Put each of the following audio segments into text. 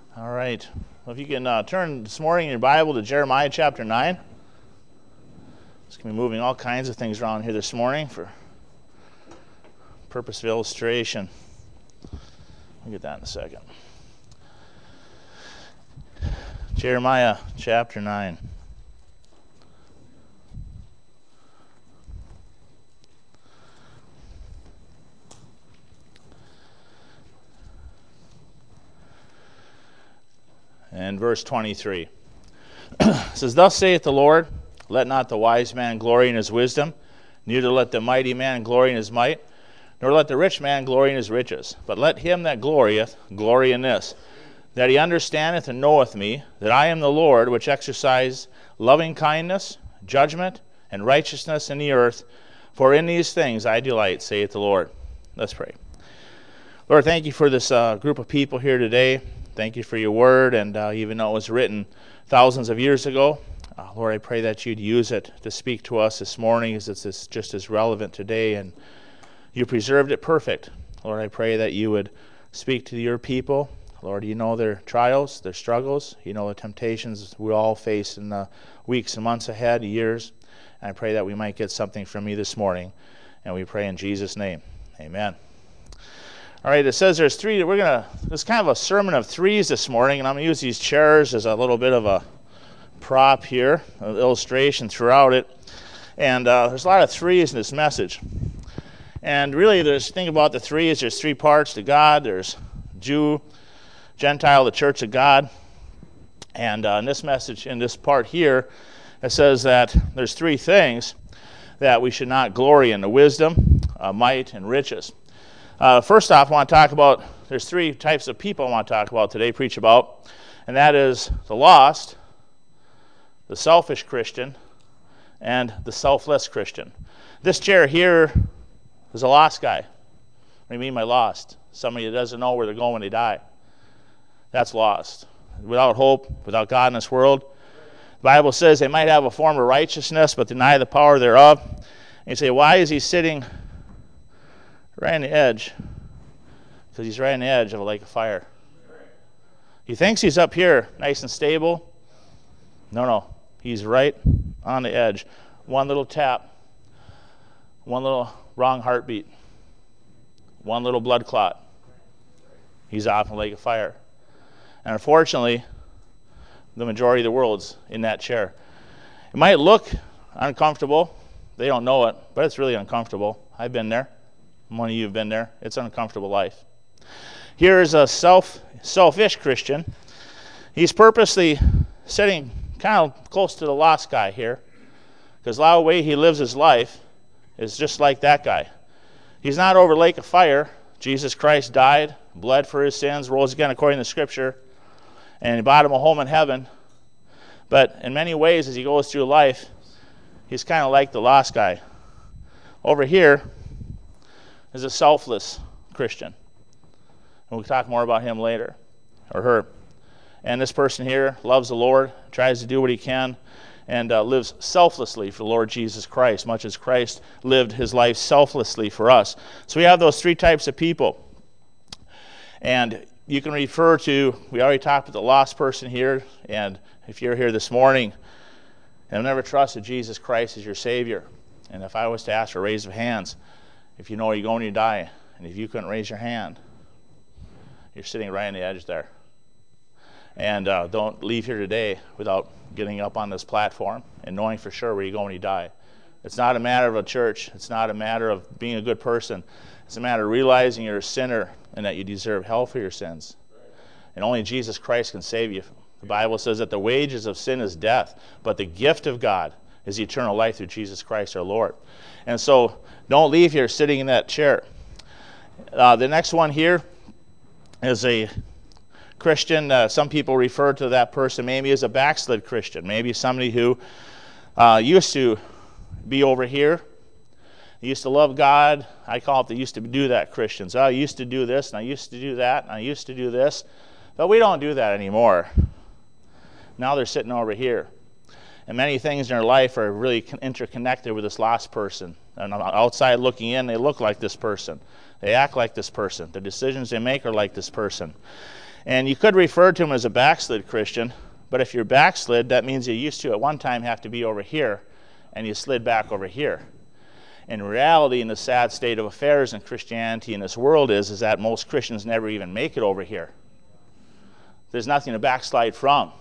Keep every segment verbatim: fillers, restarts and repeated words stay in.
All right. Well, if you can uh, turn this morning in your Bible to Jeremiah chapter nine. It's going to be moving all kinds of things around here this morning for purpose of illustration. I'll get that in a second. Jeremiah chapter nine. And verse twenty-three. It says, "Thus saith the Lord, let not the wise man glory in his wisdom, neither let the mighty man glory in his might, nor let the rich man glory in his riches. But let him that glorieth glory in this, that he understandeth and knoweth me, that I am the Lord, which exercise loving kindness, judgment, and righteousness in the earth. For in these things I delight, saith the Lord." Let's pray. Lord, thank you for this uh, group of people here today. Thank you for your word, and uh, even though it was written thousands of years ago, uh, Lord, I pray that you'd use it to speak to us this morning, as it's just as relevant today, and you preserved it perfect. Lord, I pray that you would speak to your people. Lord, you know their trials, their struggles. You know the temptations we all face in the weeks and months ahead, years. And I pray that we might get something from you this morning. And we pray in Jesus' name. Amen. All right, it says there's three. We're going to, it's kind of a sermon of threes this morning, and I'm going to use these chairs as a little bit of a prop here, an illustration throughout it. And uh, there's a lot of threes in this message. And really, there's think about the threes. There's three parts to God. There's Jew, Gentile, the church of God. And uh, in this message, in this part here, it says that there's three things that we should not glory in: the wisdom, uh, might, and riches. Uh, first off, I want to talk about, there's three types of people I want to talk about today, preach about, and that is the lost, the selfish Christian, and the selfless Christian. This chair here is a lost guy. What do you mean by lost? Somebody that doesn't know where they're going when they die. That's lost. Without hope, without God in this world. The Bible says they might have a form of righteousness, but deny the power thereof. And you say, why is he sitting right on the edge? Because he's right on the edge of a lake of fire. He thinks he's up here, nice and stable. No, no. He's right on the edge. One little tap. One little wrong heartbeat. One little blood clot. He's off in the lake of fire. And unfortunately, the majority of the world's in that chair. It might look uncomfortable. They don't know it, but it's really uncomfortable. I've been there. One of you have been there. It's an uncomfortable life. Here is a self, selfish Christian. He's purposely sitting kind of close to the lost guy here, because a lot of the way he lives his life is just like that guy. He's not over the lake of fire. Jesus Christ died, bled for his sins, rose again according to Scripture, and he bought him a home in heaven. But in many ways, as he goes through life, he's kind of like the lost guy. Over here is a selfless Christian. And we'll talk more about him later, or her. And this person here loves the Lord, tries to do what he can, and uh, lives selflessly for the Lord Jesus Christ, much as Christ lived his life selflessly for us. So we have those three types of people. And you can refer to, we already talked with the lost person here, and if you're here this morning and have never trusted Jesus Christ as your Savior, and if I was to ask for a raise of hands, if you know you're going to die, and if you couldn't raise your hand, you're sitting right on the edge there. And uh, don't leave here today without getting up on this platform and knowing for sure where you're going when you die. It's not a matter of a church. It's not a matter of being a good person. It's a matter of realizing you're a sinner and that you deserve hell for your sins. And only Jesus Christ can save you. The Bible says that the wages of sin is death, but the gift of God is eternal life through Jesus Christ our Lord. And so don't leave here sitting in that chair. Uh, the next one here is a Christian. Uh, some people refer to that person maybe as a backslid Christian, maybe somebody who uh, used to be over here. They used to love God. I call it they used to do that Christians. Oh, I used to do this, and I used to do that, and I used to do this. But we don't do that anymore. Now they're sitting over here. And many things in their life are really interconnected with this lost person. And outside looking in, they look like this person. They act like this person. The decisions they make are like this person. And you could refer to him as a backslid Christian, but if you're backslid, that means you used to at one time have to be over here, and you slid back over here. In reality, in the sad state of affairs in Christianity in this world is, is that most Christians never even make it over here. There's nothing to backslide from,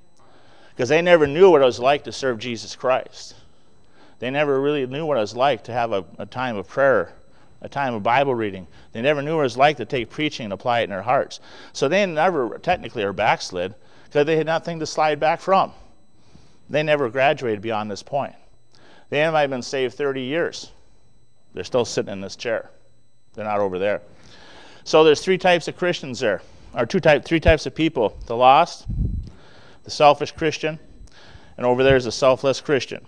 because they never knew what it was like to serve Jesus Christ. They never really knew what it was like to have a, a time of prayer, a time of Bible reading. They never knew what it was like to take preaching and apply it in their hearts. So they never technically are backslid, because they had nothing to slide back from. They never graduated beyond this point. They might have been saved thirty years. They're still sitting in this chair. They're not over there. So there's three types of Christians there, or two type, three types of people: the lost, the selfish Christian, and over there is a selfless Christian.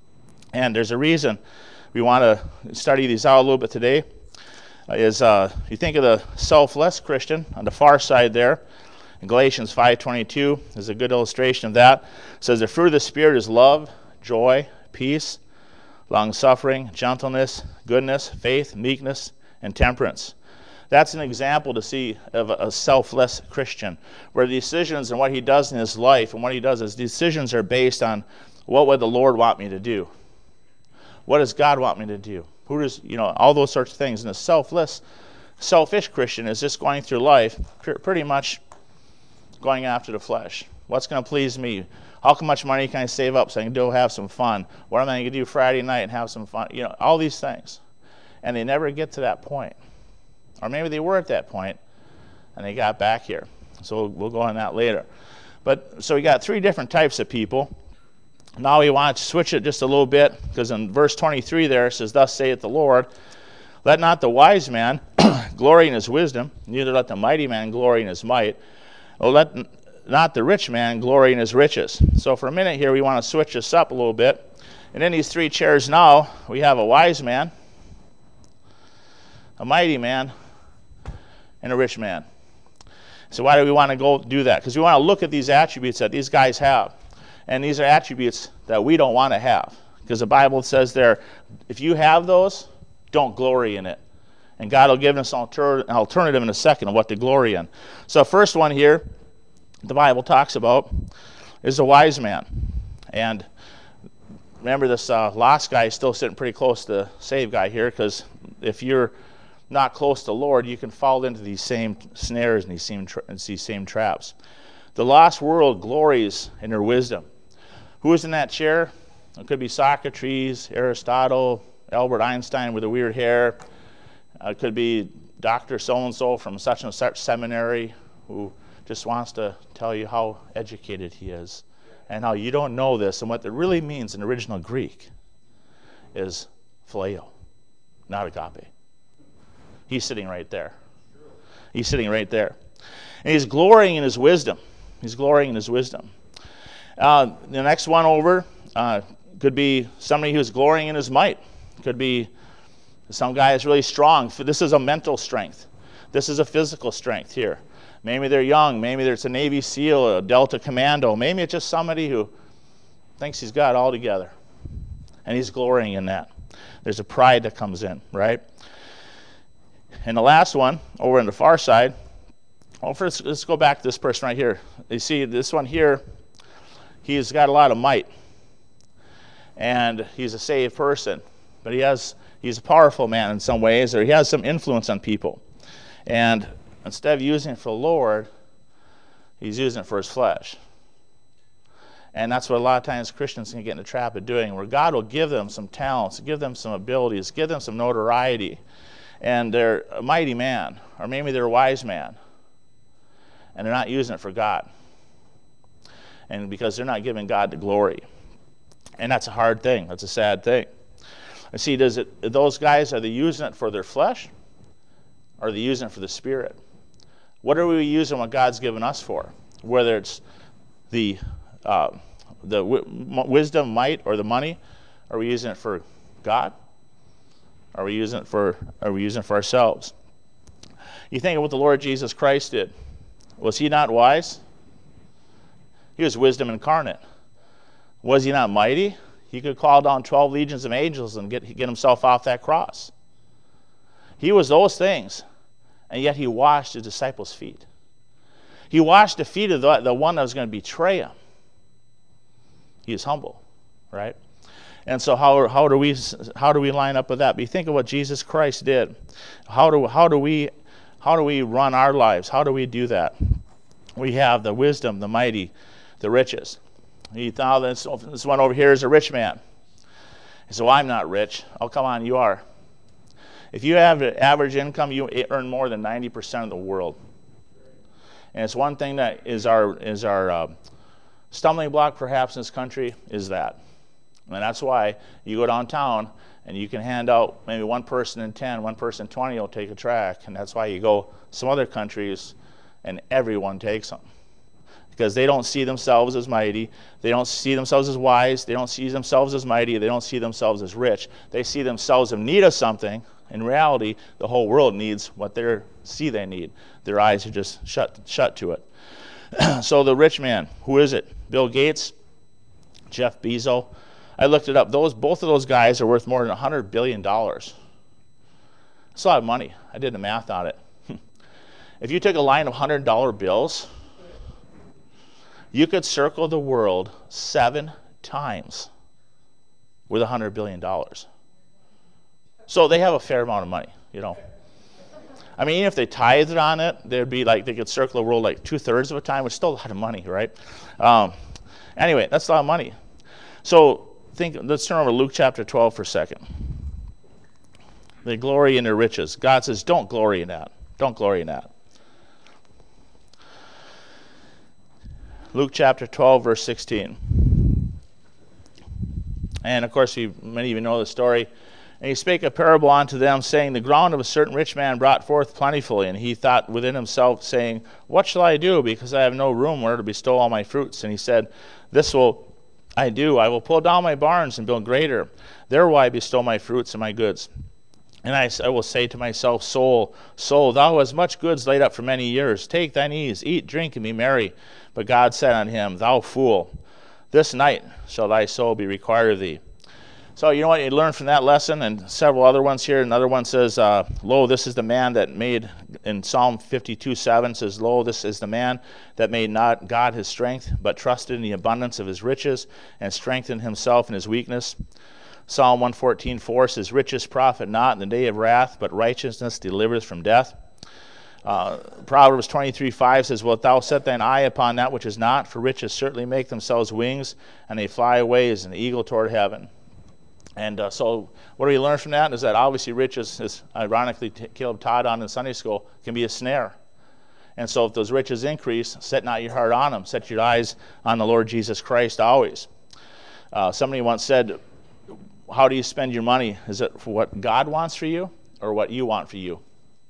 And there's a reason we want to study these out a little bit today. Uh, is uh, you think of the selfless Christian on the far side there, in Galatians five twenty-two is a good illustration of that. It says the fruit of the Spirit is love, joy, peace, long-suffering, gentleness, goodness, faith, meekness, and temperance. That's an example to see of a selfless Christian, where the decisions and what he does in his life and what he does, his decisions are based on what would the Lord want me to do? What does God want me to do? Who does, you know, all those sorts of things. And a selfless, selfish Christian is just going through life pretty much going after the flesh. What's going to please me? How much money can I save up so I can go have some fun? What am I going to do Friday night and have some fun? You know, all these things. And they never get to that point. Or maybe they were at that point and they got back here. So we'll, we'll go on that later. But so we got three different types of people. Now we want to switch it just a little bit, because in verse twenty-three there it says, "Thus saith the Lord, let not the wise man glory in his wisdom, neither let the mighty man glory in his might, or let not the rich man glory in his riches." So for a minute here we want to switch this up a little bit. And in these three chairs now we have a wise man, a mighty man, and a rich man. So why do we want to go do that? Because we want to look at these attributes that these guys have. And these are attributes that we don't want to have. Because the Bible says there, if you have those, don't glory in it. And God will give us an alternative in a second of what to glory in. So first one here, the Bible talks about, is a wise man. And remember, this uh, lost guy is still sitting pretty close to the saved guy here, because if you're not close to the Lord, you can fall into these same snares and these same, tra- and these same traps. The lost world glories in their wisdom. Who is in that chair? It could be Socrates, Aristotle, Albert Einstein with the weird hair. Uh, it could be Doctor So-and-so from such and such seminary who just wants to tell you how educated he is and how you don't know this. And what it really means in original Greek is phileo, not agape. He's sitting right there. He's sitting right there. And he's glorying in his wisdom. He's glorying in his wisdom. Uh, the next one over uh, could be somebody who's glorying in his might. Could be some guy is really strong. This is a mental strength. This is a physical strength here. Maybe they're young. Maybe there's a Navy SEAL, a Delta Commando. Maybe it's just somebody who thinks he's got it all together. And he's glorying in that. There's a pride that comes in, right? And the last one, over on the far side, well, first, let's go back to this person right here. You see, this one here, he's got a lot of might. And he's a saved person. But he has, he's a powerful man in some ways, or he has some influence on people. And instead of using it for the Lord, he's using it for his flesh. And that's what a lot of times Christians can get in the trap of doing, where God will give them some talents, give them some abilities, give them some notoriety. And they're a mighty man, or maybe they're a wise man. And they're not using it for God. And because they're not giving God the glory. And that's a hard thing. That's a sad thing. And see, does it, those guys, are they using it for their flesh? Or are they using it for the Spirit? What are we using what God's given us for? Whether it's the uh, the w- wisdom, might, or the money, are we using it for God? Are we using it for, are we using it for ourselves? You think of what the Lord Jesus Christ did. Was he not wise? He was wisdom incarnate. Was he not mighty? He could call down twelve legions of angels and get, get himself off that cross. He was those things, and yet he washed his disciples' feet. He washed the feet of the, the one that was going to betray him. He is humble, right? And so how how do we how do we line up with that? But you think of what Jesus Christ did. How do how do we how do we run our lives? How do we do that? We have the wisdom, the mighty, the riches. He thought this, this one over here is a rich man. He said, well, I'm not rich. Oh, come on, you are. If you have an average income, you earn more than ninety percent of the world. And it's one thing that is our is our uh, stumbling block perhaps in this country is that. And that's why you go downtown and you can hand out maybe one person in ten, one person in twenty will take a track. And that's why you go some other countries and everyone takes them. Because they don't see themselves as mighty. They don't see themselves as wise. They don't see themselves as mighty. They don't see themselves as rich. They see themselves in need of something. In reality, the whole world needs what they see they need. Their eyes are just shut, shut to it. So the rich man, who is it? Bill Gates? Jeff Bezos? I looked it up. Those both of those guys are worth more than one hundred billion dollars. That's a lot of money. I did the math on it. If you took a line of one hundred dollar bills, you could circle the world seven times with one hundred billion dollars. So they have a fair amount of money, you know. I mean, even if they tithed on it, they'd be like, they could circle the world like two-thirds of the time, which is still a lot of money, right? Um, anyway, that's a lot of money. So think, let's turn over to Luke chapter twelve for a second. They glory in their riches. God says, don't glory in that. Don't glory in that. Luke chapter twelve, verse sixteen. And of course, we, many of you know the story. And he spake a parable unto them, saying, the ground of a certain rich man brought forth plentifully. And he thought within himself, saying, what shall I do, because I have no room where to bestow all my fruits? And he said, this will I do. I will pull down my barns and build greater. There will I bestow my fruits and my goods. And I, I will say to myself, soul, soul, thou hast much goods laid up for many years. Take thine ease, eat, drink, and be merry. But God said unto him, thou fool, this night shall thy soul be required of thee. So you know what you learn from that lesson and several other ones here. Another one says, uh, lo, this is the man that made, in Psalm fifty-two seven says, lo, this is the man that made not God his strength, but trusted in the abundance of his riches and strengthened himself in his weakness. Psalm one fourteen four says, riches profit not in the day of wrath, but righteousness delivereth from death. Uh, Proverbs twenty-three five says, wilt thou set thine eye upon that which is not? For riches certainly make themselves wings, and they fly away as an eagle toward heaven. And uh, so what do we learn from that? Is that obviously riches, as ironically Caleb taught on in Sunday school, can be a snare. And so if those riches increase, set not your heart on them. Set your eyes on the Lord Jesus Christ always. Uh, somebody once said, how do you spend your money? Is it for what God wants for you or what you want for you?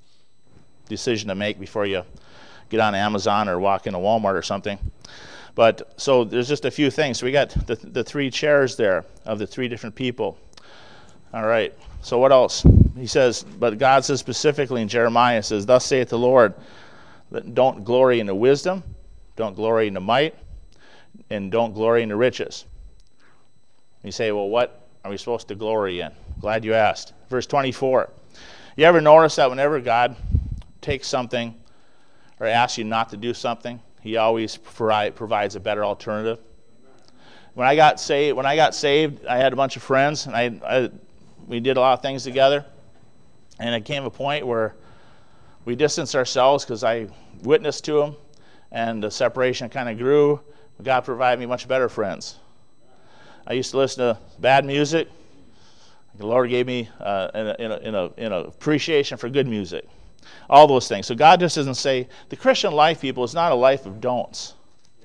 Decision to make before you get on Amazon or walk into Walmart or something. But so there's just a few things. So we got the, the three chairs there of the three different people. All right. So what else? He says, but God says specifically in Jeremiah, says, thus saith the Lord, don't glory in the wisdom, don't glory in the might, and don't glory in the riches. You say, well, what are we supposed to glory in? Glad you asked. Verse twenty-four. You ever notice that whenever God takes something or asks you not to do something, he always provides a better alternative? When I got saved, when I got saved, I had a bunch of friends, and I, I we did a lot of things together. And it came a point where we distanced ourselves because I witnessed to them, and the separation kind of grew. God provided me much better friends. I used to listen to bad music. The Lord gave me uh, in, a, in, a, in, a, in a appreciation for good music. All those things. So God just doesn't say, the Christian life, people, is not a life of don'ts.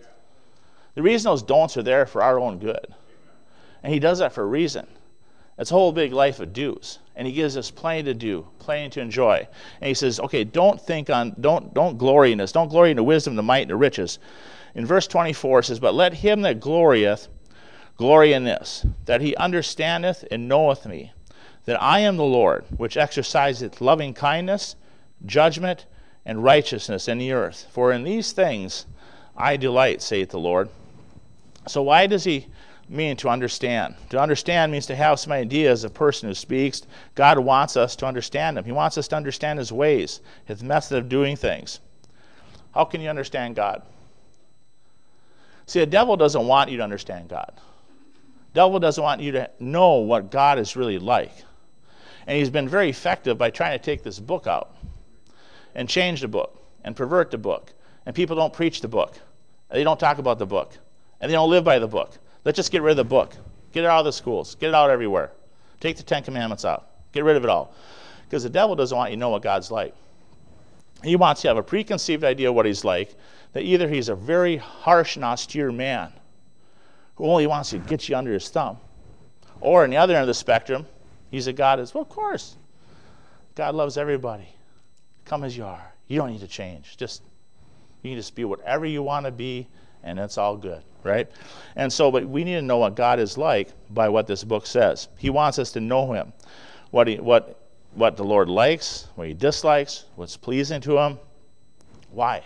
The reason those don'ts are there for our own good. And he does that for a reason. It's a whole big life of do's. And he gives us plenty to do, plenty to enjoy. And he says, okay, don't think on, don't, don't glory in this. Don't glory in the wisdom, the might, and the riches. In verse twenty-four it says, but let him that glorieth glory in this, that he understandeth and knoweth me, that I am the Lord, which exerciseth loving kindness, judgment, and righteousness in the earth. For in these things I delight, saith the Lord. So why does he mean to understand? To understand means to have some idea as a person who speaks. God wants us to understand him. He wants us to understand his ways, his method of doing things. How can you understand God? See, the devil doesn't want you to understand God. The devil doesn't want you to know what God is really like. And he's been very effective by trying to take this book out and change the book and pervert the book. And people don't preach the book. They don't talk about the book. And they don't live by the book. Let's just get rid of the book. Get it out of the schools. Get it out everywhere. Take the Ten Commandments out. Get rid of it all. Because the devil doesn't want you to know what God's like. He wants you to have a preconceived idea of what he's like, that either he's a very harsh and austere man who only wants to get you under his thumb, or on the other end of the spectrum, he's a God that's, well, of course, God loves everybody. Come as you are. You don't need to change. Just you can just be whatever you want to be, and it's all good, right? And so, but we need to know what God is like by what this book says. He wants us to know him, what he, what, what the Lord likes, what he dislikes, what's pleasing to him. Why?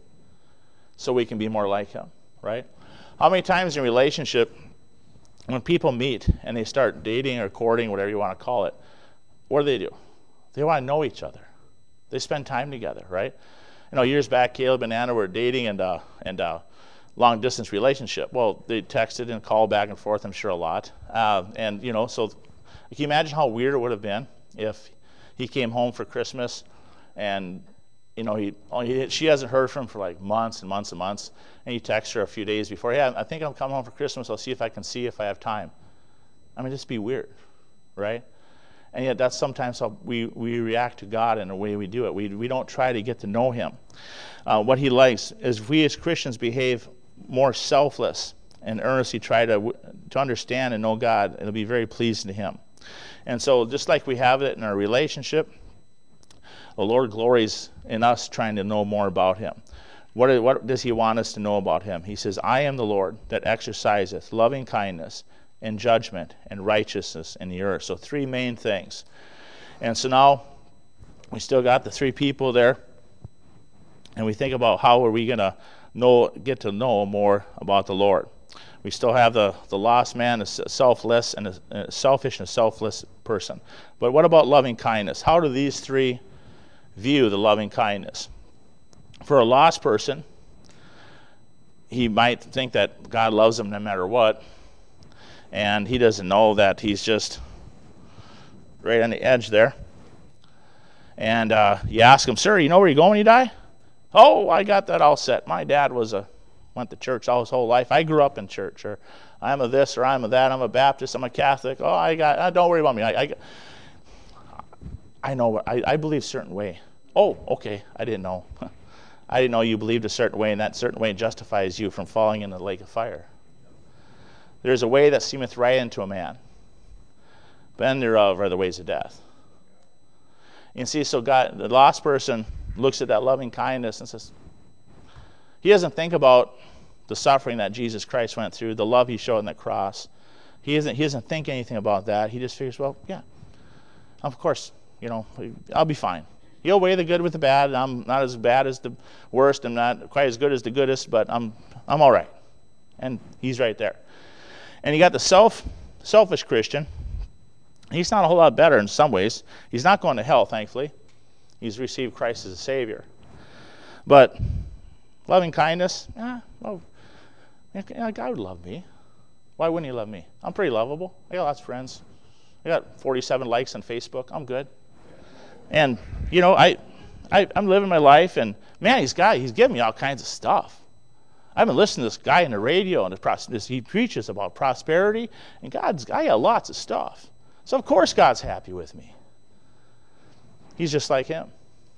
So we can be more like him, right? How many times in a relationship, when people meet and they start dating or courting, whatever you want to call it, what do they do? They want to know each other. They spend time together, right? You know, years back, Caleb and Anna were dating and uh, and uh, long distance relationship. Well, they texted and called back and forth, I'm sure, a lot. Uh, and you know, so can you imagine how weird it would have been if he came home for Christmas and you know he, he she hasn't heard from him for like months and months and months, and he texts her a few days before, yeah, I think I'm coming home for Christmas. I'll see if I can see if I have time. I mean, just be weird, right? And yet that's sometimes how we, we react to God in the way we do it. We we don't try to get to know him. Uh, what he likes is if we as Christians behave more selfless and earnestly try to to understand and know God, it'll be very pleasing to him. And so just like we have it in our relationship, the Lord glories in us trying to know more about him. What, what does he want us to know about him? He says, I am the Lord that exerciseth loving kindness and judgment and righteousness in the earth. So three main things. And so now we still got the three people there, and we think about how are we going to know, get to know more about the Lord. We still have the, the lost man, a selfless and a, a selfish and a selfless person. But what about loving kindness? How do these three view the loving kindness? For a lost person, he might think that God loves him no matter what, and he doesn't know that he's just right on the edge there. And uh, you ask him, sir, you know where you're going when you die? Oh, I got that all set. My dad was a went to church all his whole life. I grew up in church, or I'm a this, or I'm a that. I'm a Baptist. I'm a Catholic. Oh, I got. Uh, don't worry about me. I, I, I know. I, I believe a certain way. Oh, okay. I didn't know. I didn't know you believed a certain way, and that certain way justifies you from falling in the lake of fire. There's a way that seemeth right unto a man, but then thereof are the ways of death. You see, so God, the lost person looks at that loving kindness and says, he doesn't think about the suffering that Jesus Christ went through, the love he showed on the cross. He doesn't, he doesn't think anything about that. He just figures, well, yeah, of course, you know, I'll be fine. He'll weigh the good with the bad. I'm not as bad as the worst. I'm not quite as good as the goodest, but I'm I'm all right. And he's right there. And you got the self selfish Christian. He's not a whole lot better in some ways. He's not going to hell, thankfully. He's received Christ as a Savior. But loving kindness, eh, well, yeah, God would love me. Why wouldn't he love me? I'm pretty lovable. I got lots of friends. I got forty-seven likes on Facebook. I'm good. And, you know, I, I, I'm living my life, and, man, he's got, he's giving me all kinds of stuff. I've been listening to this guy on the radio, and this, he preaches about prosperity, and God's, I got lots of stuff. So, of course, God's happy with me. He's just like him.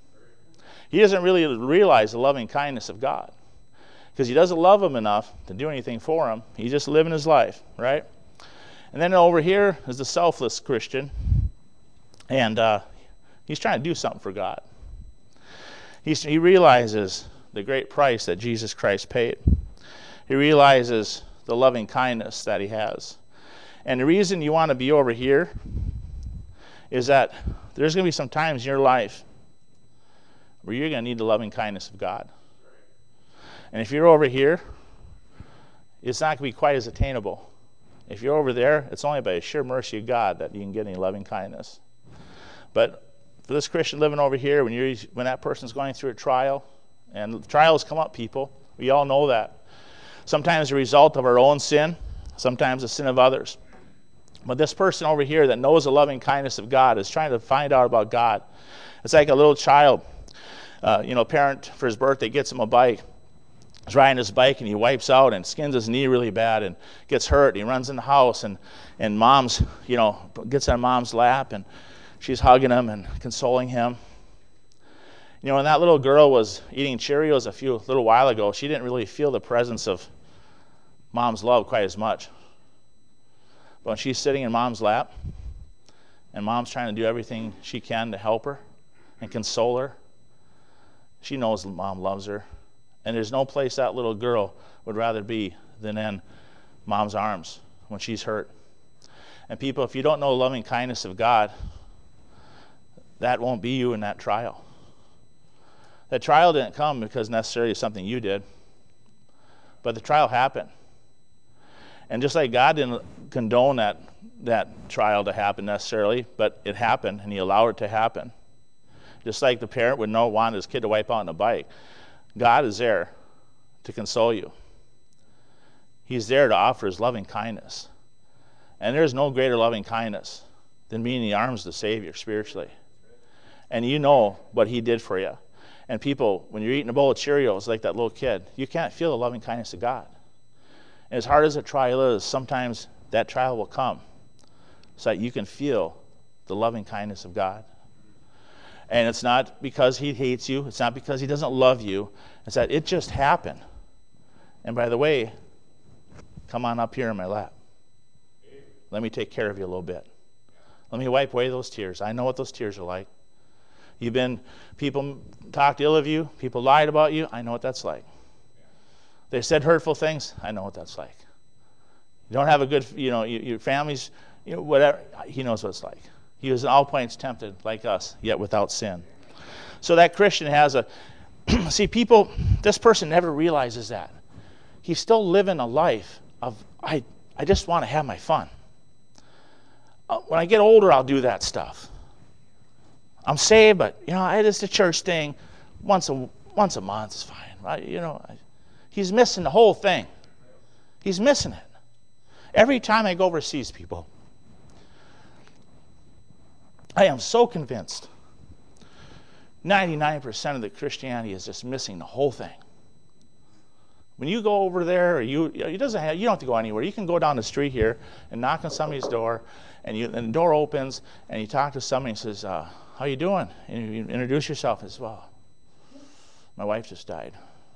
He doesn't really realize the loving kindness of God because he doesn't love him enough to do anything for him. He's just living his life, right? And then over here is the selfless Christian, and uh, he's trying to do something for God. He's, he realizes the great price that Jesus Christ paid. He realizes the loving kindness that he has. And the reason you want to be over here is that there's going to be some times in your life where you're going to need the loving kindness of God. And if you're over here, it's not going to be quite as attainable. If you're over there, it's only by a sheer mercy of God that you can get any loving kindness. But for this Christian living over here, when you're when that person's going through a trial, And trials come up, people. We all know that. Sometimes a result of our own sin, sometimes the sin of others. But this person over here that knows the loving kindness of God is trying to find out about God. It's like a little child. Uh, you know, a parent for his birthday gets him a bike. He's riding his bike and he wipes out and skins his knee really bad and gets hurt. And he runs in the house and, and mom's, you know, gets on mom's lap and she's hugging him and consoling him. You know, when that little girl was eating Cheerios a few little while ago, she didn't really feel the presence of mom's love quite as much. But when she's sitting in mom's lap and mom's trying to do everything she can to help her and console her, she knows mom loves her. And there's no place that little girl would rather be than in mom's arms when she's hurt. And people, if you don't know the loving kindness of God, that won't be you in that trial. That trial didn't come because necessarily of something you did, but the trial happened. And just like God didn't condone that, that trial to happen necessarily, but it happened and he allowed it to happen. Just like the parent would not want his kid to wipe out on a bike. God is there to console you. He's there to offer his loving kindness. And there's no greater loving kindness than being in the arms of the Savior spiritually. And you know what he did for you. And people, when you're eating a bowl of Cheerios like that little kid, you can't feel the loving kindness of God. And as hard as a trial is, sometimes that trial will come so that you can feel the loving kindness of God. And it's not because he hates you. It's not because he doesn't love you. It's that it just happened. And by the way, come on up here in my lap. Let me take care of you a little bit. Let me wipe away those tears. I know what those tears are like. You've been, people talked ill of you. People lied about you. I know what that's like. They said hurtful things. I know what that's like. You don't have a good, you know, your, your family's, you know, whatever. He knows what it's like. He was in all points tempted like us, yet without sin. So that Christian has a, see, people, this person never realizes that. He's still living a life of, I, I just want to have my fun. Uh, when I get older, I'll do that stuff. I'm saved, but, you know, I just a church thing. Once a, once a month is fine. I, you know, I, he's missing the whole thing. He's missing it. Every time I go overseas, people, I am so convinced ninety-nine percent of the Christianity is just missing the whole thing. When you go over there, or you it doesn't have, you don't have to go anywhere. You can go down the street here and knock on somebody's door, and, you, and the door opens, and you talk to somebody and says, uh, how you doing? And you introduce yourself as well. My wife just died.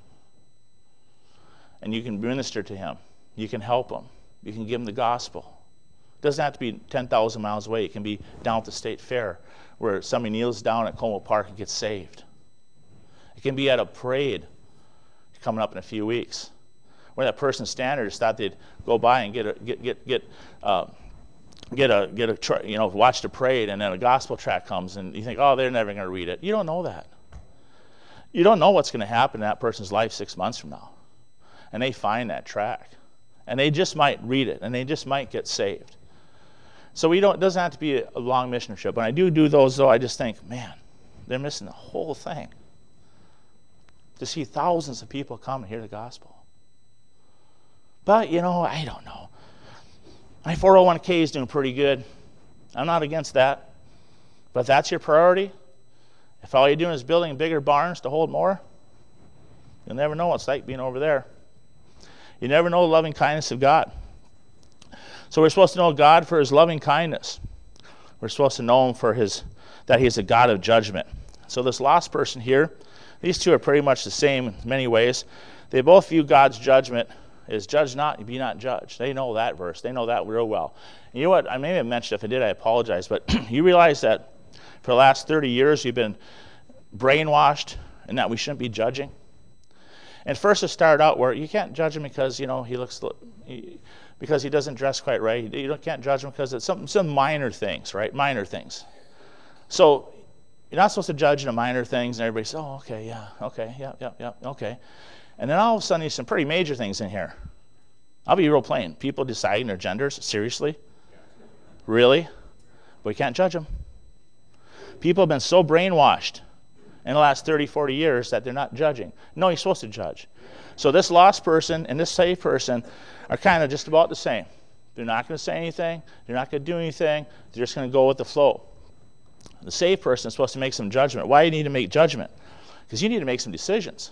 And you can minister to him. You can help him. You can give him the gospel. It doesn't have to be ten thousand miles away. It can be down at the state fair where somebody kneels down at Como Park and gets saved. It can be at a parade coming up in a few weeks where that person standing there just thought they'd go by and get a, get get get uh, get a get a tra- you know watch the parade, and then a gospel tract comes and you think, oh, they're never going to read it. You don't know that. You don't know what's going to happen in that person's life six months from now, and they find that tract, and they just might read it, and they just might get saved. So we don't. It doesn't have to be a long mission trip. When I do do those, though, I just think, man, they're missing the whole thing. To see thousands of people come and hear the gospel. But, you know, I don't know. My four oh one k is doing pretty good. I'm not against that. But if that's your priority, if all you're doing is building bigger barns to hold more, you'll never know what it's like being over there. You never know the loving kindness of God. So we're supposed to know God for his loving kindness. We're supposed to know him for his that he is a God of judgment. So this lost person here, these two are pretty much the same in many ways. They both view God's judgment as judge not, be not judged. They know that verse. They know that real well. And you know what? I may have mentioned, if I did, I apologize. But you realize that for the last thirty years, we've been brainwashed and that we shouldn't be judging. And first it started out where you can't judge him because, you know, he looks, he, because he doesn't dress quite right. You can't judge him because it's some, some minor things, right? Minor things. So you're not supposed to judge the minor things, and everybody says, oh, okay, yeah, okay, yeah, yeah, yeah, okay. And then all of a sudden, there's some pretty major things in here. I'll be real plain. People deciding their genders, seriously? Really? But we can't judge them. People have been so brainwashed in the last thirty, forty years that they're not judging. No, you're supposed to judge. So this lost person and this saved person are kind of just about the same. They're not going to say anything. They're not going to do anything. They're just going to go with the flow. The saved person is supposed to make some judgment. Why do you need to make judgment? Because you need to make some decisions.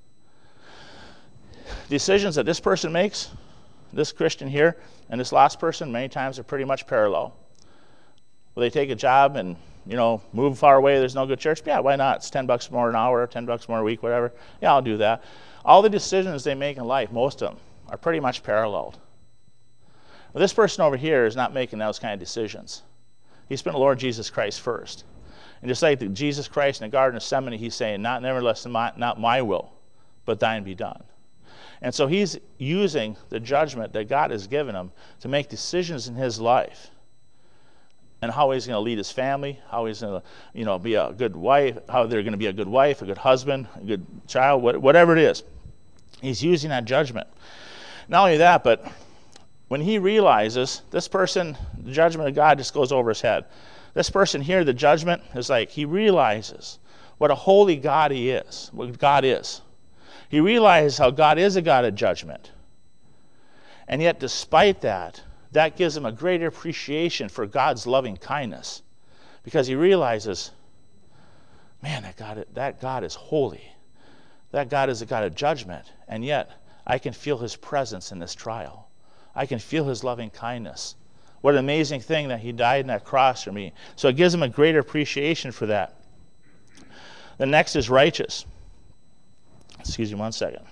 Decisions that this person makes, this Christian here, and this lost person, many times are pretty much parallel. Will they take a job and, you know, move far away, there's no good church? Yeah, why not? It's ten bucks more an hour, ten bucks more a week, whatever. Yeah, I'll do that. All the decisions they make in life, most of them, are pretty much paralleled. Well, this person over here is not making those kind of decisions. He's putting the Lord Jesus Christ first. And just like the Jesus Christ in the Garden of Gethsemane, he's saying, not nevertheless, my, not my will, but thine be done. And so he's using the judgment that God has given him to make decisions in his life. And how he's going to lead his family, how he's going to, you know, be a good wife, how they're going to be a good wife, a good husband, a good child, whatever it is. He's using that judgment. Not only that, but when he realizes this person, the judgment of God just goes over his head. This person here, the judgment is like he realizes what a holy God he is, what God is. He realizes how God is a God of judgment. And yet despite that, that gives him a greater appreciation for God's loving kindness, because he realizes, man, that God, that God is holy. That God is a God of judgment, and yet I can feel his presence in this trial. I can feel his loving kindness. What an amazing thing that he died on that cross for me. So it gives him a greater appreciation for that. The next is righteous. Excuse me one second.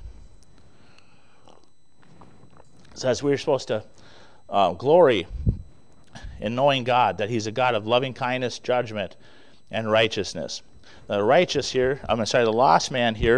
It says we're supposed to Uh, glory in knowing God, that he's a God of loving kindness, judgment, and righteousness. The righteous here, I'm sorry, the lost man here,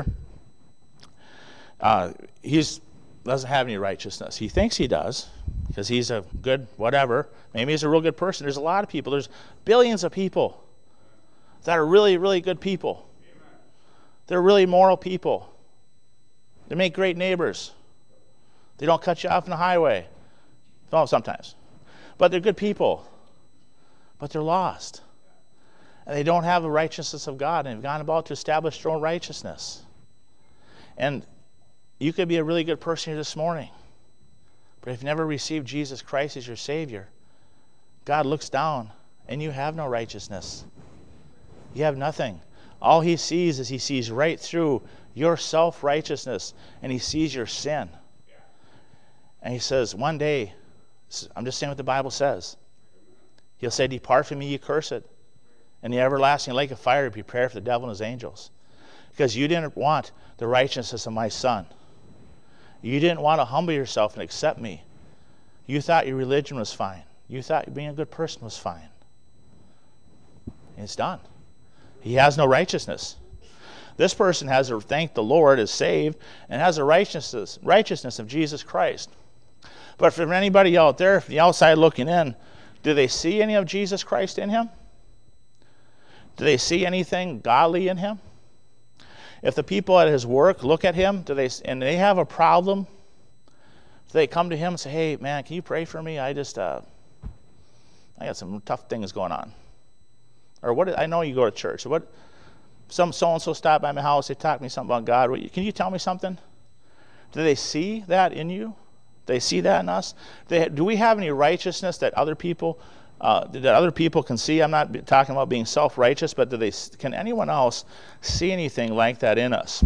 uh, he's doesn't have any righteousness. He thinks he does because he's a good whatever. Maybe he's a real good person. There's a lot of people. There's billions of people that are really, really good people. They're really moral people. They make great neighbors. They don't cut you off on the highway. Well, sometimes. But they're good people. But they're lost. And they don't have the righteousness of God, and they've gone about to establish their own righteousness. And you could be a really good person here this morning, but if you've never received Jesus Christ as your Savior, God looks down, and you have no righteousness. You have nothing. All he sees is he sees right through your self-righteousness, and he sees your sin. And he says, one day, I'm just saying what the Bible says, he'll say, depart from me, ye cursed, and the everlasting lake of fire prepare for the devil and his angels. Because you didn't want the righteousness of my Son. You didn't want to humble yourself and accept me. You thought your religion was fine. You thought being a good person was fine. And it's done. He has no righteousness. This person has to thank the Lord, is saved, and has a righteousness, righteousness of Jesus Christ. But for anybody out there, from the outside looking in, do they see any of Jesus Christ in him? Do they see anything godly in him? If the people at his work look at him, do they and they have a problem, do they come to him and say, hey, man, can you pray for me? I just, uh, I got some tough things going on. Or what? I know you go to church. What? Some so-and-so stopped by my house. They talked to me something about God. Can you tell me something? Do they see that in you? Do they see that in us? They, do we have any righteousness that other people uh, that other people can see? I'm not talking about being self-righteous, but do they? Can anyone else see anything like that in us?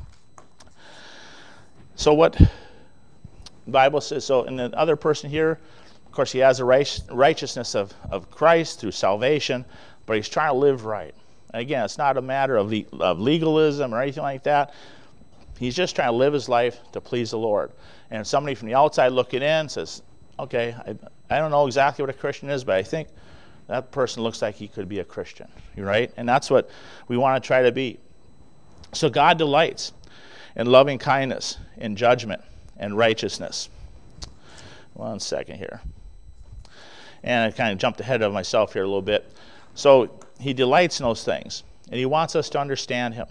So what the Bible says. So in the other person here, of course, he has the righteousness of, of Christ through salvation, but he's trying to live right. And again, it's not a matter of, le- of legalism or anything like that. He's just trying to live his life to please the Lord. And if somebody from the outside looking in says, okay, I, I don't know exactly what a Christian is, but I think that person looks like he could be a Christian, right? And that's what we want to try to be. So God delights in loving kindness, in judgment, and righteousness. One second here. And I kind of jumped ahead of myself here a little bit. So he delights in those things, and he wants us to understand him.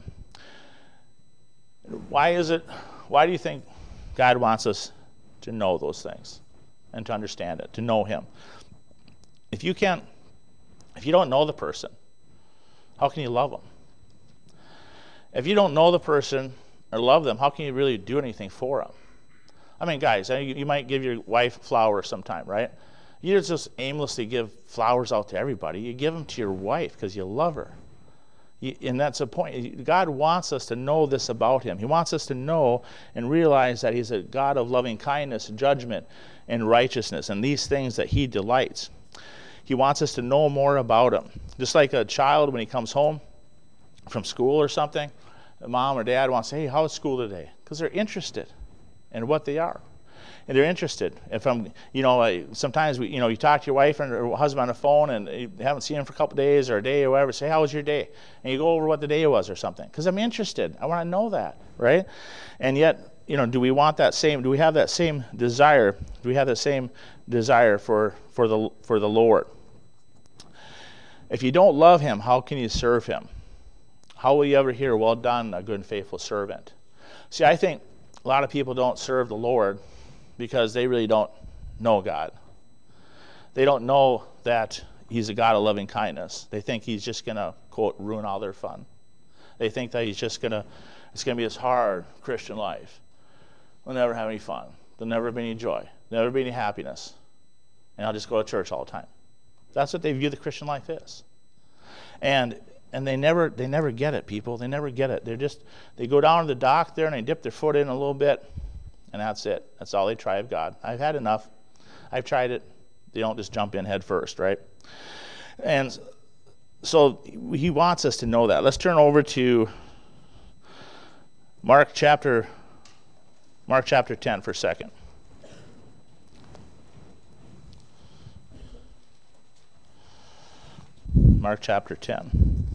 Why is it, why do you think God wants us to know those things and to understand it, to know him? If you can't, if you don't know the person, how can you love him? If you don't know the person or love them, how can you really do anything for them? I mean, guys, you might give your wife flowers sometime, right? You don't just aimlessly give flowers out to everybody. You give them to your wife because you love her. You, and that's the point. God wants us to know this about him. He wants us to know and realize that he's a God of loving kindness, judgment, and righteousness, and these things that he delights. He wants us to know more about him. Just like a child when he comes home from school or something, mom or dad wants to say, hey, how was school today? Because they're interested in what they are. And they're interested. If I'm, you know, I, sometimes we, you know, you talk to your wife and or husband on the phone, and you haven't seen him for a couple days or a day or whatever. Say, how was your day? And you go over what the day was or something. Because I'm interested. I want to know that, right? And yet, you know, do we want that same? Do we have that same desire? Do we have the same desire for for the for the Lord? If you don't love him, how can you serve him? How will you ever hear, well done, a good and faithful servant? See, I think a lot of people don't serve the Lord because they really don't know God. They don't know that he's a God of loving kindness. They think he's just going to, quote, ruin all their fun. They think that he's just going to, it's going to be this hard Christian life. We'll never have any fun. There'll never be any joy. There'll never be any happiness. And I'll just go to church all the time. That's what they view the Christian life is. And and they never they never get it, people. They never get it. They're just, they go down to the dock there and they dip their foot in a little bit. And that's it. That's all they try of God. I've had enough. I've tried it. They don't just jump in head first, right? And so he wants us to know that. Let's turn over to Mark chapter Mark chapter ten for a second. Mark chapter ten.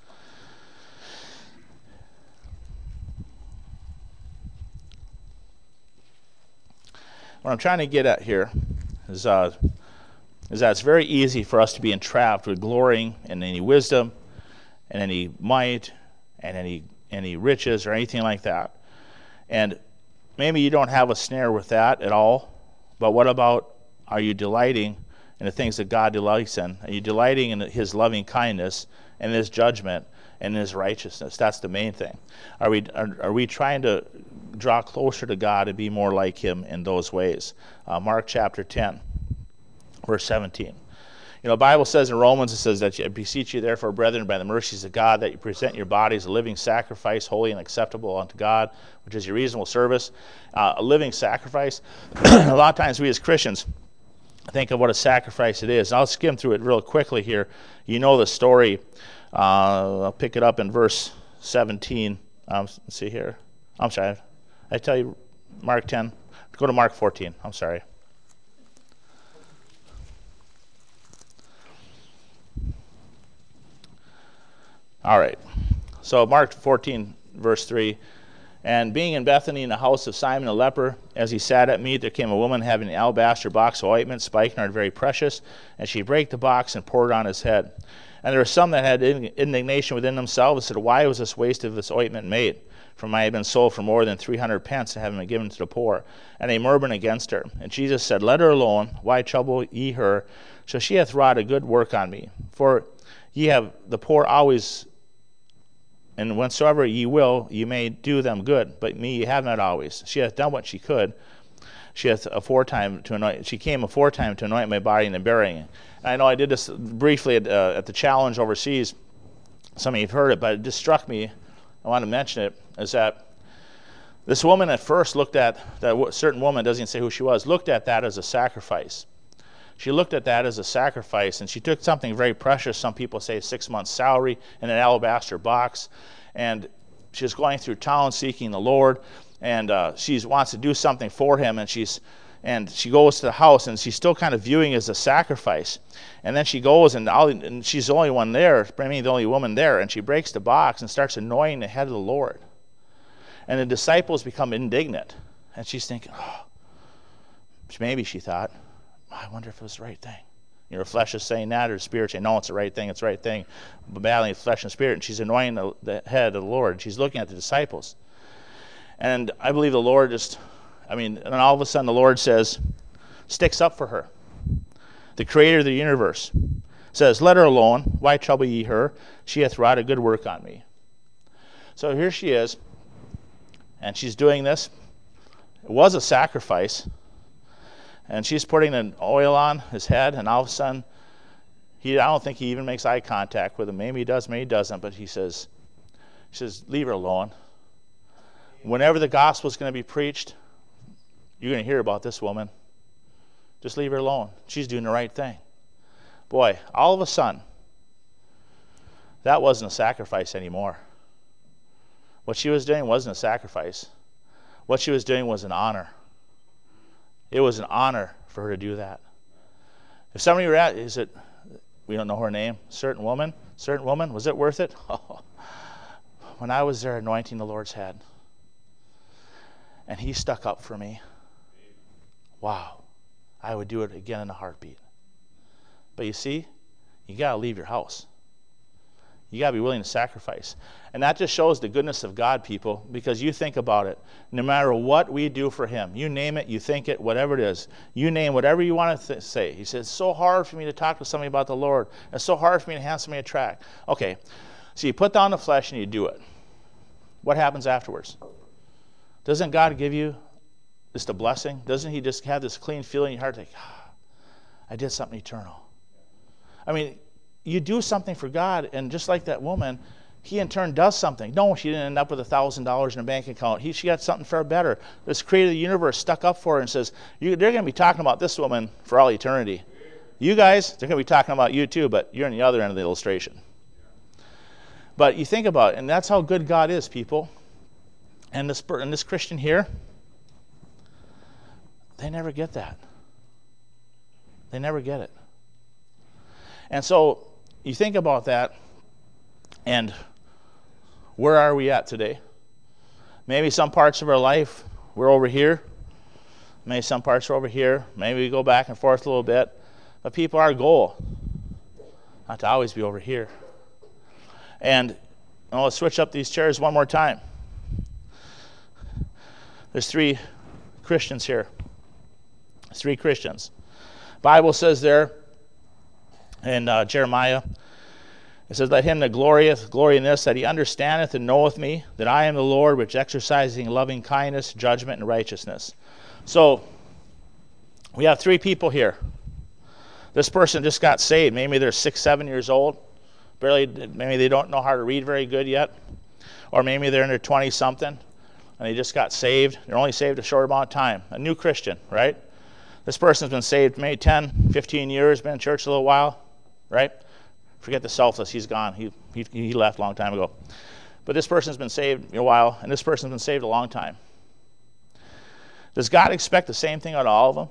What I'm trying to get at here is, uh, is that it's very easy for us to be entrapped with glorying in any wisdom and any might and any any riches or anything like that. And maybe you don't have a snare with that at all, but what about, are you delighting in the things that God delights in? Are you delighting in his loving kindness and his judgment and his righteousness? That's the main thing. Are we are, are we trying to draw closer to God and be more like him in those ways? Uh, Mark chapter ten, verse seventeen. You know, the Bible says in Romans, it says that, I beseech you therefore, brethren, by the mercies of God, that you present your bodies a living sacrifice, holy and acceptable unto God, which is your reasonable service. Uh, a living sacrifice. A lot of times we as Christians think of what a sacrifice it is. I'll skim through it real quickly here. You know the story. Uh, I'll pick it up in verse seventeen. Um, let's see here. I'm sorry. I tell you, Mark ten. Go to Mark fourteen. I'm sorry. All right. So Mark fourteen, verse three. And being in Bethany in the house of Simon the leper, as he sat at meat, there came a woman having an alabaster box of ointment, spikenard very precious, and she brake the box and poured it on his head. And there were some that had indignation within themselves, and said, why was this waste of this ointment made? For it might have been sold for more than three hundred pence, and having been given to the poor. And they murmured against her. And Jesus said, let her alone. Why trouble ye her? So she hath wrought a good work on me. For ye have the poor always, and whensoever ye will, ye may do them good, but me ye have not always. She hath done what she could. She hath aforetime to anoint. She came aforetime to anoint my body and the burying. And I know I did this briefly at, uh, at the challenge overseas. Some of you have heard it, but it just struck me. I want to mention it. Is that this woman at first looked at that certain woman, doesn't even say who she was, looked at that as a sacrifice. She looked at that as a sacrifice, and she took something very precious. Some people say six months' salary in an alabaster box, and she was going through town seeking the Lord, and uh, she wants to do something for him, and she's and she goes to the house, and she's still kind of viewing it as a sacrifice. And then she goes, and, all, and she's the only one there, I mean the only woman there, and she breaks the box and starts anointing the head of the Lord. And the disciples become indignant, and she's thinking, oh, maybe she thought, I wonder if it was the right thing. You know, her flesh is saying that, or the spirit saying, no, it's the right thing, it's the right thing. But battling flesh and spirit, and she's anointing the, the head of the Lord. She's looking at the disciples. And I believe the Lord just, I mean, and all of a sudden the Lord says, sticks up for her. The creator of the universe says, let her alone. Why trouble ye her? She hath wrought a good work on me. So here she is, and she's doing this. It was a sacrifice. And she's putting an oil on his head, and all of a sudden, he, I don't think he even makes eye contact with him. Maybe he does, maybe he doesn't, but he says, he says, leave her alone. Whenever the gospel is going to be preached, you're going to hear about this woman. Just leave her alone. She's doing the right thing. Boy, all of a sudden, that wasn't a sacrifice anymore. What she was doing wasn't a sacrifice. What she was doing was an honor. It was an honor for her to do that. If somebody were at, is it, we don't know her name, certain woman, certain woman, was it worth it? Oh. When I was there anointing the Lord's head, and he stuck up for me, wow, I would do it again in a heartbeat. But you see, you got to leave your house. You got to be willing to sacrifice. And that just shows the goodness of God, people, because you think about it. No matter what we do for him, you name it, you think it, whatever it is, you name whatever you want to th- say. He says, it's so hard for me to talk to somebody about the Lord. It's so hard for me to hand somebody a tract. Okay, so you put down the flesh and you do it. What happens afterwards? Doesn't God give you just a blessing? Doesn't he just have this clean feeling in your heart like, ah, I did something eternal? I mean, you do something for God, and just like that woman, he in turn does something. No, she didn't end up with one thousand dollars in a bank account. He, she got something far better. This creator of the universe stuck up for her and says, you, they're going to be talking about this woman for all eternity. You guys, they're going to be talking about you too, but you're on the other end of the illustration. But you think about it, and that's how good God is, people. And this, and this Christian here, they never get that. They never get it. And so you think about that, and where are we at today? Maybe some parts of our life, we're over here. Maybe some parts are over here. Maybe we go back and forth a little bit. But people, our goal, not to always be over here. And oh, let's switch up these chairs one more time. There's three Christians here. There's three Christians. Bible says there in uh, Jeremiah, it says, let him that glorieth glory in this, that he understandeth and knoweth me, that I am the Lord, which exercising loving kindness, judgment, and righteousness. So, we have three people here. This person just got saved. Maybe they're six, seven years old. Barely, maybe they don't know how to read very good yet. Or maybe they're in their twenty-something, and they just got saved. They're only saved a short amount of time. A new Christian, right? This person's been saved maybe ten, fifteen years, been in church a little while, right? Forget the selfless, he's gone. He, he, he left a long time ago. But this person's been saved a while, and this person's been saved a long time. Does God expect the same thing out of all of them?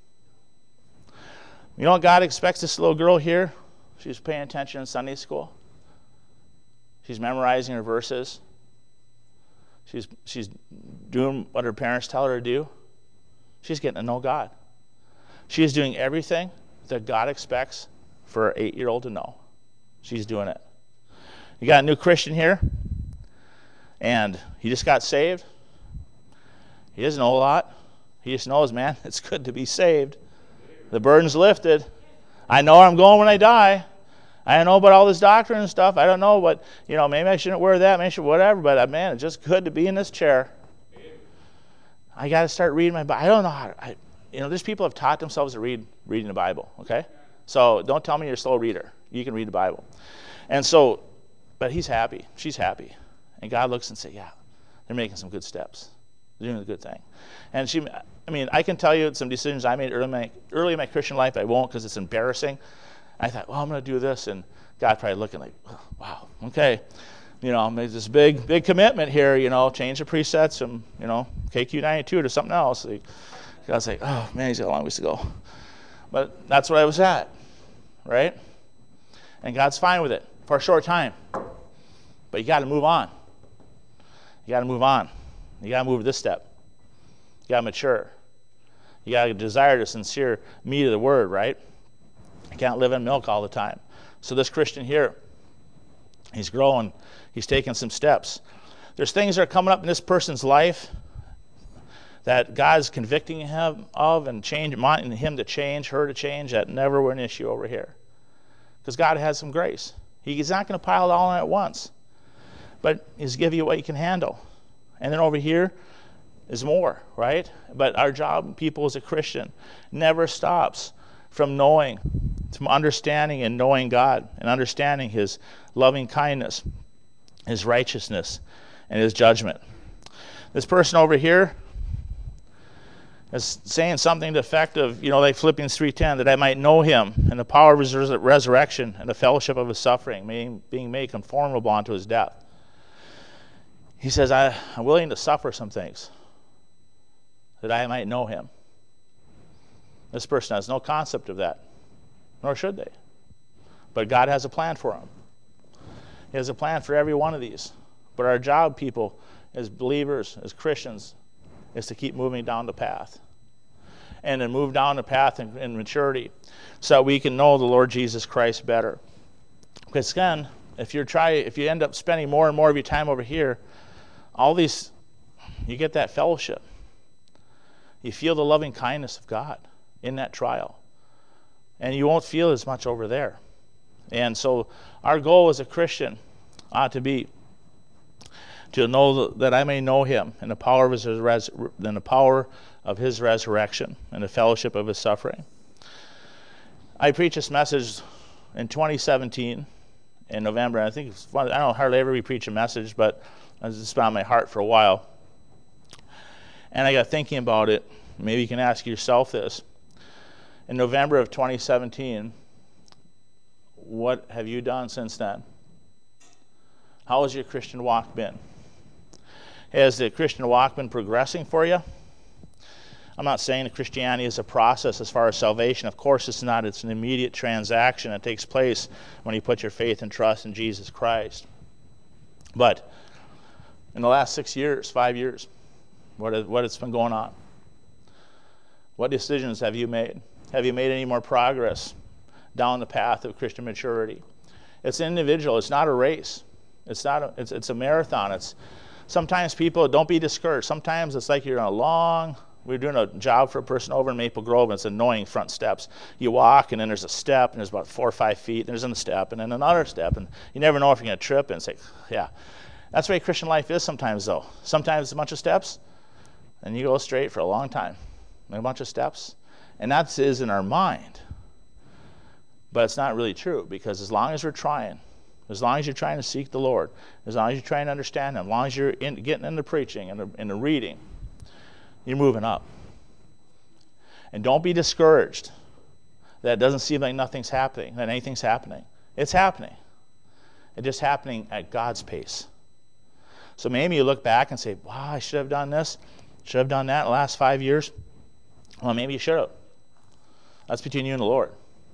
You know what God expects this little girl here? She's paying attention in Sunday school. She's memorizing her verses. She's, she's doing what her parents tell her to do. She's getting to know God. She is doing everything that God expects for an eight-year-old to know. She's doing it. You got a new Christian here, and he just got saved. He doesn't know a lot. He just knows, man, it's good to be saved. The burden's lifted. I know where I'm going when I die. I don't know about all this doctrine and stuff. I don't know, but, you know, maybe I shouldn't wear that, maybe I should whatever, but, uh, man, it's just good to be in this chair. I got to start reading my Bible. I don't know how to, I, you know, there's people who have taught themselves to read reading the Bible, okay? So don't tell me you're a slow reader. You can read the Bible. And so, but he's happy. She's happy. And God looks and says, yeah, they're making some good steps. They're doing a good thing. And she, I mean, I can tell you some decisions I made early in my, early in my Christian life. I won't because it's embarrassing. I thought, well, I'm going to do this. And God probably looking like, oh, wow, okay. You know, made this big, big commitment here, you know, change the presets from, you know, K Q ninety-two to something else. Like, God's like, oh, man, he's got a long ways to go. But that's what I was at, right? And God's fine with it for a short time. But you got to move on. You got to move on. You got to move this step. You got to mature. You got to desire the sincere meat of the word, right? You can't live in milk all the time. So this Christian here, he's growing. He's taking some steps. There's things that are coming up in this person's life that God's convicting him of and change, wanting him to change, her to change, that never were an issue over here. Because God has some grace. He's not going to pile it all on at once. but He's give you what you can handle. And then over here is more, right? But our job, people, as a Christian, never stops from knowing, from understanding and knowing God, and understanding His loving kindness, His righteousness, and His judgment. This person over here is saying something to the effect of, you know, like Philippians three ten, that I might know Him and the power of His resurrection and the fellowship of His suffering, being, being made conformable unto His death. He says, I, I'm willing to suffer some things that I might know Him. This person has no concept of that, nor should they. But God has a plan for them. He has a plan for every one of these. But our job, people, as believers, as Christians, is to keep moving down the path. And to move down the path in, in maturity so that we can know the Lord Jesus Christ better. Because again, if you try, if you end up spending more and more of your time over here, all these, you get that fellowship. You feel the loving kindness of God in that trial. And you won't feel as much over there. And so our goal as a Christian ought to be to know that I may know Him and the power of His res- and the power of His resurrection and the fellowship of His suffering. I preached this message in twenty seventeen in November. And I think it's fun. I don't hardly ever preach a message, but it's just been on my heart for a while. And I got thinking about it. Maybe you can ask yourself this. In November of twenty seventeen, what have you done since then? How has your Christian walk been? Has the Christian walk been progressing for you? I'm not saying that Christianity is a process as far as salvation. Of course it's not. It's an immediate transaction that takes place when you put your faith and trust in Jesus Christ. But in the last six years, five years, what has, what has been going on? What decisions have you made? Have you made any more progress down the path of Christian maturity? It's individual. It's not a race. It's not. A, it's, it's a marathon. It's sometimes people don't be discouraged. Sometimes it's like you're on a long. We're doing a job for a person over in Maple Grove, and it's annoying front steps. You walk, and then there's a step, and there's about four or five feet, and there's a step, and then another step, and you never know if you're going to trip. And it's like, yeah, that's the way Christian life is sometimes, though. Sometimes it's a bunch of steps, and you go straight for a long time. A bunch of steps, and that is in our mind. But it's not really true, because as long as we're trying, as long as you're trying to seek the Lord, as long as you're trying to understand Him, as long as you're in, getting into preaching and the, and the reading, you're moving up. And don't be discouraged that it doesn't seem like nothing's happening, that anything's happening. It's happening. It's just happening at God's pace. So maybe you look back and say, wow, I should have done this, should have done that in the last five years. Well, maybe you should have. That's between you and the Lord.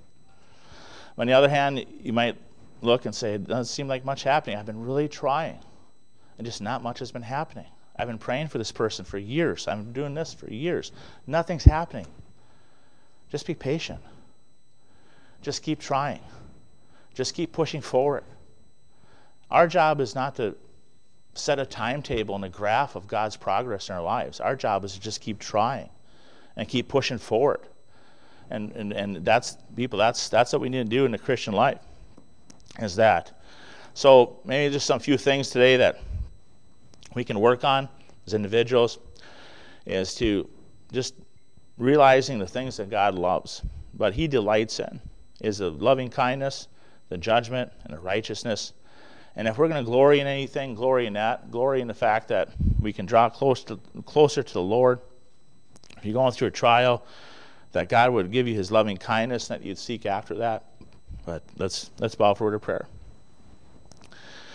But on the other hand, you might look and say, it doesn't seem like much happening. I've been really trying, and just not much has been happening. I've been praying for this person for years. I've been doing this for years. Nothing's happening. Just be patient. Just keep trying. Just keep pushing forward. Our job is not to set a timetable and a graph of God's progress in our lives. Our job is to just keep trying and keep pushing forward. And and, and that's people, that's that's what we need to do in the Christian life, is that. So maybe just some few things today that we can work on as individuals is to just realizing the things that God loves, but He delights in, is the loving kindness, the judgment, and the righteousness. And if we're going to glory in anything, glory in that. Glory in the fact that we can draw close to, closer to the Lord. If you're going through a trial, that God would give you His loving kindness, and that you'd seek after that. But let's let's bow forward to prayer.